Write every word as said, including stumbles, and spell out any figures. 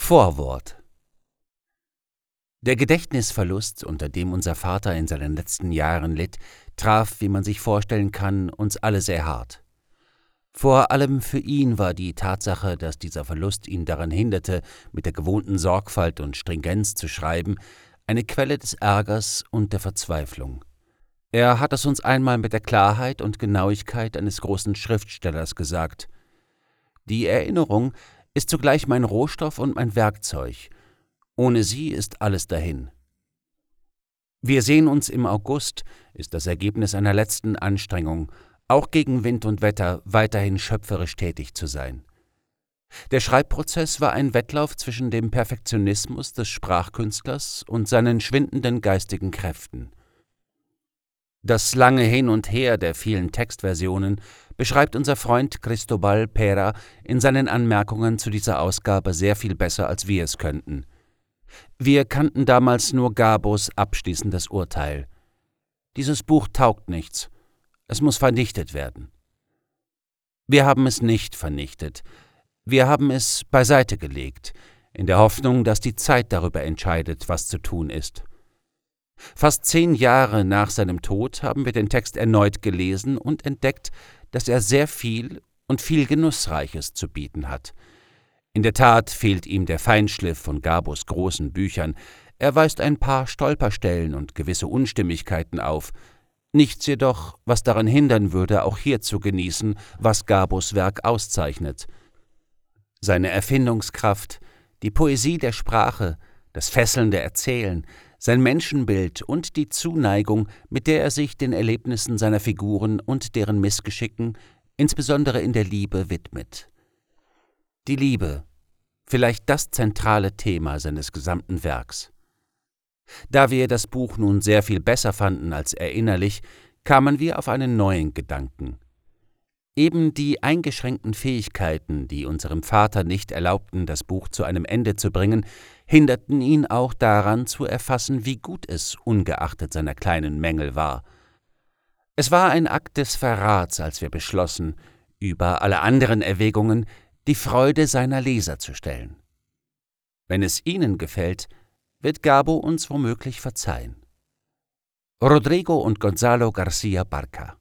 Vorwort. Der Gedächtnisverlust, unter dem unser Vater in seinen letzten Jahren litt, traf, wie man sich vorstellen kann, uns alle sehr hart. Vor allem für ihn war die Tatsache, dass dieser Verlust ihn daran hinderte, mit der gewohnten Sorgfalt und Stringenz zu schreiben, eine Quelle des Ärgers und der Verzweiflung. Er hat es uns einmal mit der Klarheit und Genauigkeit eines großen Schriftstellers gesagt: Die Erinnerung ist zugleich mein Rohstoff und mein Werkzeug. Ohne sie ist alles dahin. Wir sehen uns im August, ist das Ergebnis einer letzten Anstrengung, auch gegen Wind und Wetter weiterhin schöpferisch tätig zu sein. Der Schreibprozess war ein Wettlauf zwischen dem Perfektionismus des Sprachkünstlers und seinen schwindenden geistigen Kräften. Das lange Hin und Her der vielen Textversionen beschreibt unser Freund Cristobal Pera in seinen Anmerkungen zu dieser Ausgabe sehr viel besser, als wir es könnten. Wir kannten damals nur Garbos abschließendes Urteil. Dieses Buch taugt nichts. Es muss vernichtet werden. Wir haben es nicht vernichtet. Wir haben es beiseite gelegt, in der Hoffnung, dass die Zeit darüber entscheidet, was zu tun ist. Fast zehn Jahre nach seinem Tod haben wir den Text erneut gelesen und entdeckt, dass er sehr viel und viel Genussreiches zu bieten hat. In der Tat fehlt ihm der Feinschliff von Garbos großen Büchern. Er weist ein paar Stolperstellen und gewisse Unstimmigkeiten auf. Nichts jedoch, was daran hindern würde, auch hier zu genießen, was Garbos Werk auszeichnet. Seine Erfindungskraft, die Poesie der Sprache, das fesselnde Erzählen, sein Menschenbild und die Zuneigung, mit der er sich den Erlebnissen seiner Figuren und deren Missgeschicken, insbesondere in der Liebe, widmet. Die Liebe, vielleicht das zentrale Thema seines gesamten Werks. Da wir das Buch nun sehr viel besser fanden als erinnerlich, kamen wir auf einen neuen Gedanken. Eben die eingeschränkten Fähigkeiten, die unserem Vater nicht erlaubten, das Buch zu einem Ende zu bringen, hinderten ihn auch daran zu erfassen, wie gut es ungeachtet seiner kleinen Mängel war. Es war ein Akt des Verrats, als wir beschlossen, über alle anderen Erwägungen die Freude seiner Leser zu stellen. Wenn es Ihnen gefällt, wird Garbo uns womöglich verzeihen. Rodrigo und Gonzalo García Barca.